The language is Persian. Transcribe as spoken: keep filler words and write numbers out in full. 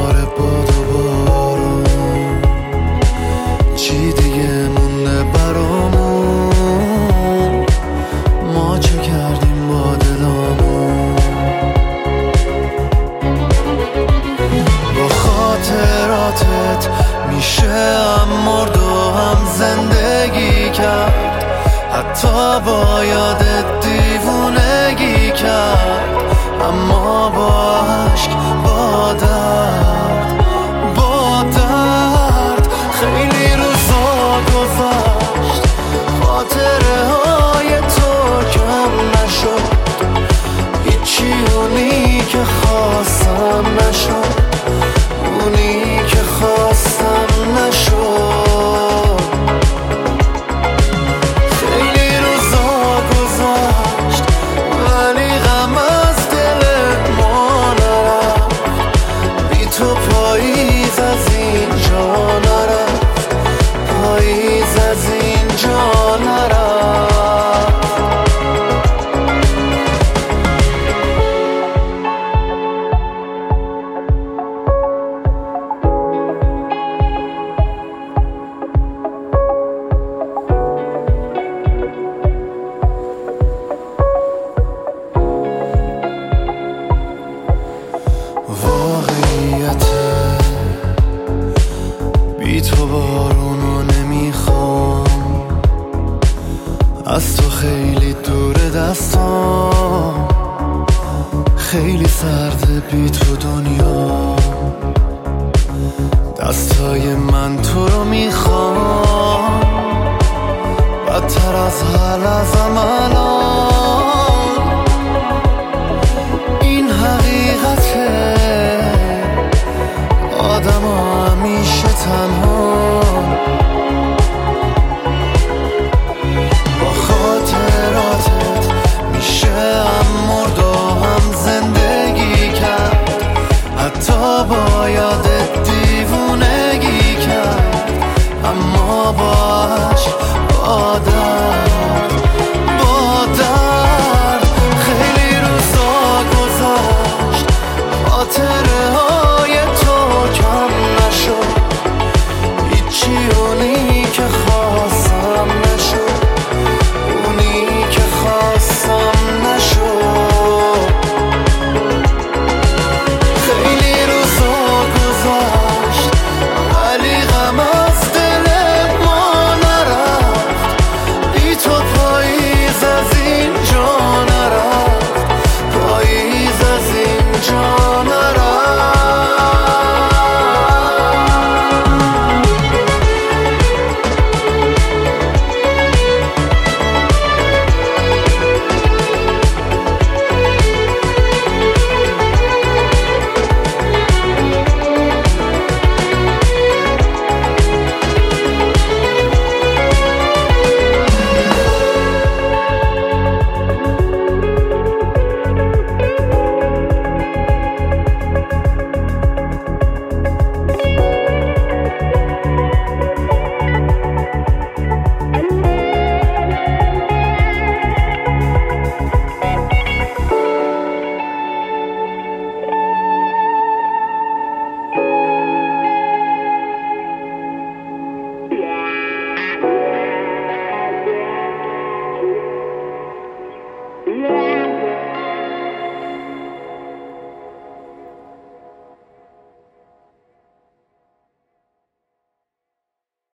باره باد و بارون، چی دیگه مونده برامون؟ ما چه کردیم با دلامون؟ با خاطراتت میشه هم مرد و هم زندگی کرد، حتی با یادت دیوونگی کرد، اما با عشق با درد با درد خیلی روزا گذشت، خاطره های تو کم نشد، هیچی اونی که خواستم نشد، اونی که خواستم نشد. خیلی روزا گذشت ولی غم از دل ما نرفت، بی تو پاییز از اینجا نرفت، پاییز از اینجا نرفت. واقعیته بی تو بارونو نمیخوام، از تو خیلی دور دستام، خیلی سرده بی تو دنیا، دستای من تو رو میخوام، بدتر از حال ازم الان، این حقیقته، آدم ها همیشه تنها، با خاطراتت میشه هم مرد و هم زندگی کرد، حتی با